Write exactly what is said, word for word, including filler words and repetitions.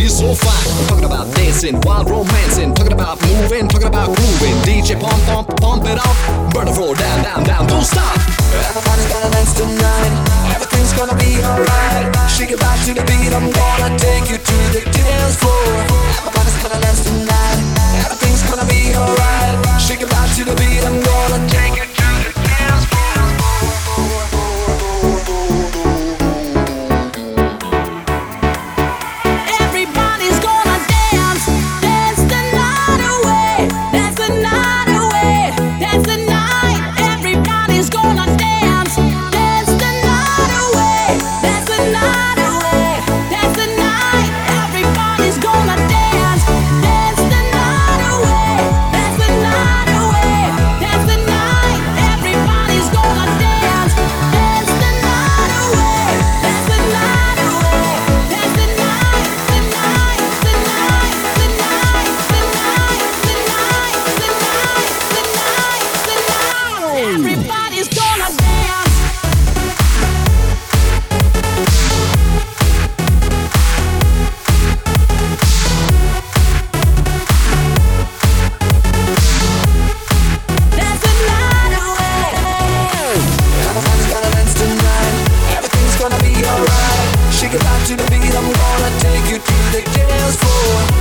feels so fine. I'm talking about dancing, wild romancing, talking about moving, talking about grooving. D J pump, pump, pump it up, burn the floor down, down, down, don't stop. Everybody's gonna dance tonight. Everything's gonna be alright. Shake it back to the beat. I'm gonna take you to the dance floor. Everybody's gonna dance tonight. Everything's gonna be alright. Shake it back to the beat. I'm gonna take you to the dance floor. Everybody's gonna dance, dance the night away, dance the night away, dance the night. Everybody's gonna dance, dance the night away, dance the night away, dance the night. Everybody's gonna dance, dance the night away, dance the night away, dance the night. Everybody's gonna dance, dance the night away, dance the night away, dance the night, the night, the night, the night, the night, the night, the night, the night, the night. Everybody's gonna dance. Dance the night away. Everybody's gonna dance tonight. Everything's gonna be alright. Shake it back to the beat. I'm gonna take you to the dance floor.